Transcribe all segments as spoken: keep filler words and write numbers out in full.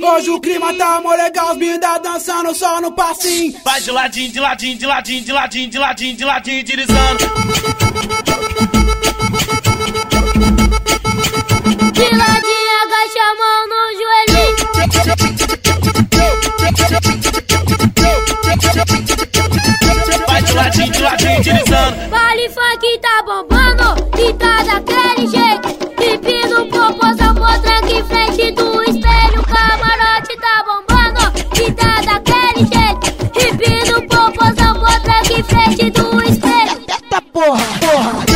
Hoje o clima tá mó legal, os binda dançando só no passinho. Vai de ladinho, de ladinho, de ladinho, de ladinho, de ladinho, de ladinho, deslizando. De ladinho, agacha a mão no joelhinho. Vai de ladinho, de ladinho, deslizando. Baile funk tá bombando e tá daquele jeito. Pipi no popozão, potranca em frente do espelho. Camarote tá bombando e tá daquele jeito. Pipi no popozão, potranca em frente do espelho. Eita porra, porra.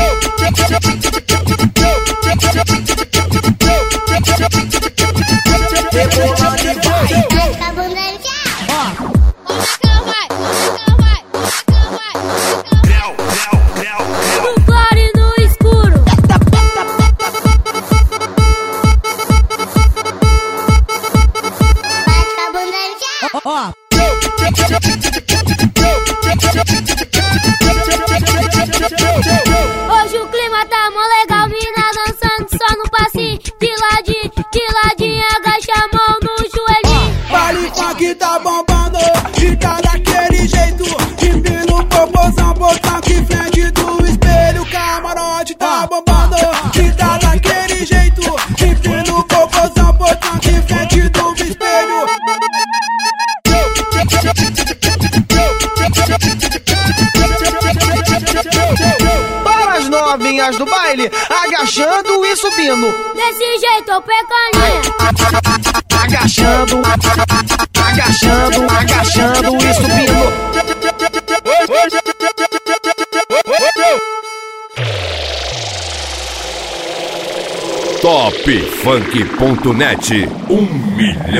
No claro e no escuro. Ó. Hoje o clima tá mó legal, mina dançando só no passinho. De ladinho, de ladinho, agacha a mão no joelhinho. Baile funk tá bombando e tá daquele jeito. Pipi no popozão, potranca em frente do espelho. Camarote tá bombando e tá daquele jeito. Pipi no popozão, potranca em frente do espelho. Para as novinhas do baile, agachando e subindo. Desse jeito eu pecaninha. Agachando, agachando, agachando e subindo. top funk ponto net, um milhão.